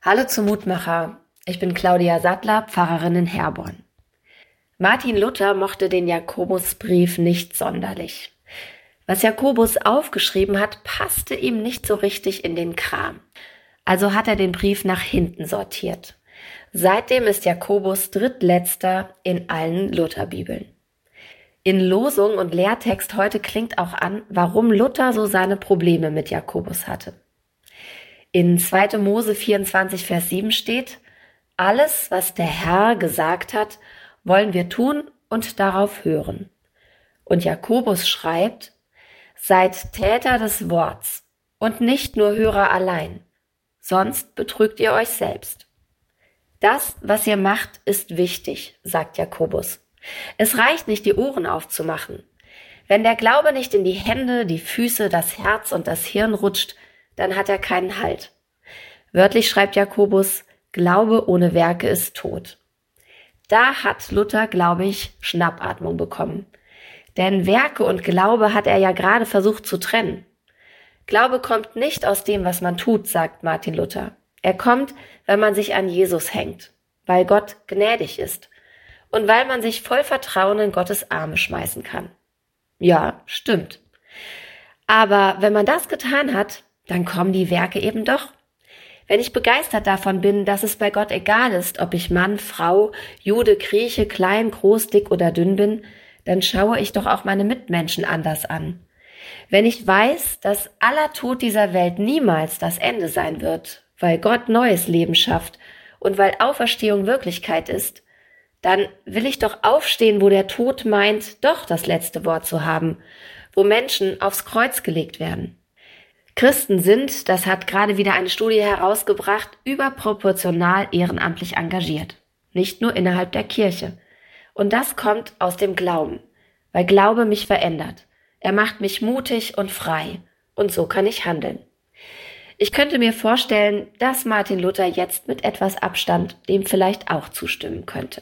Hallo zum Mutmacher. Ich bin Claudia Sattler, Pfarrerin in Herborn. Martin Luther mochte den Jakobusbrief nicht sonderlich. Was Jakobus aufgeschrieben hat, passte ihm nicht so richtig in den Kram. Also hat er den Brief nach hinten sortiert. Seitdem ist Jakobus drittletzter in allen Lutherbibeln. In Losung und Lehrtext heute klingt auch an, warum Luther so seine Probleme mit Jakobus hatte. In 2. Mose 24, Vers 7 steht: Alles, was der Herr gesagt hat, wollen wir tun und darauf hören. Und Jakobus schreibt: Seid Täter des Worts und nicht nur Hörer allein, sonst betrügt ihr euch selbst. Das, was ihr macht, ist wichtig, sagt Jakobus. Es reicht nicht, die Ohren aufzumachen. Wenn der Glaube nicht in die Hände, die Füße, das Herz und das Hirn rutscht, dann hat er keinen Halt. Wörtlich schreibt Jakobus: Glaube ohne Werke ist tot. Da hat Luther, glaube ich, Schnappatmung bekommen. Denn Werke und Glaube hat er ja gerade versucht zu trennen. Glaube kommt nicht aus dem, was man tut, sagt Martin Luther. Er kommt, wenn man sich an Jesus hängt, weil Gott gnädig ist und weil man sich voll Vertrauen in Gottes Arme schmeißen kann. Ja, stimmt. Aber wenn man das getan hat, dann kommen die Werke eben doch. Wenn ich begeistert davon bin, dass es bei Gott egal ist, ob ich Mann, Frau, Jude, Grieche, klein, groß, dick oder dünn bin, dann schaue ich doch auch meine Mitmenschen anders an. Wenn ich weiß, dass aller Tod dieser Welt niemals das Ende sein wird, weil Gott neues Leben schafft und weil Auferstehung Wirklichkeit ist, dann will ich doch aufstehen, wo der Tod meint, doch das letzte Wort zu haben, wo Menschen aufs Kreuz gelegt werden. Christen sind, das hat gerade wieder eine Studie herausgebracht, überproportional ehrenamtlich engagiert. Nicht nur innerhalb der Kirche. Und das kommt aus dem Glauben, weil Glaube mich verändert. Er macht mich mutig und frei. Und so kann ich handeln. Ich könnte mir vorstellen, dass Martin Luther jetzt mit etwas Abstand dem vielleicht auch zustimmen könnte.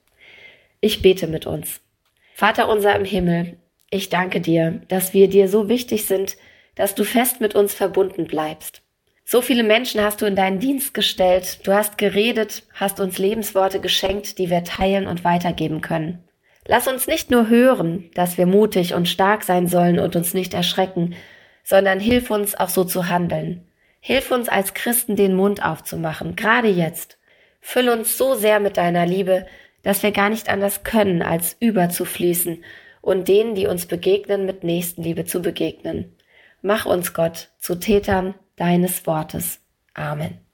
Ich bete mit uns. Vater unser im Himmel, ich danke dir, dass wir dir so wichtig sind, dass du fest mit uns verbunden bleibst. So viele Menschen hast du in deinen Dienst gestellt, du hast geredet, hast uns Lebensworte geschenkt, die wir teilen und weitergeben können. Lass uns nicht nur hören, dass wir mutig und stark sein sollen und uns nicht erschrecken, sondern hilf uns auch so zu handeln. Hilf uns als Christen den Mund aufzumachen, gerade jetzt. Füll uns so sehr mit deiner Liebe, dass wir gar nicht anders können, als überzufließen und denen, die uns begegnen, mit Nächstenliebe zu begegnen. Mach uns, Gott, zu Tätern deines Wortes. Amen.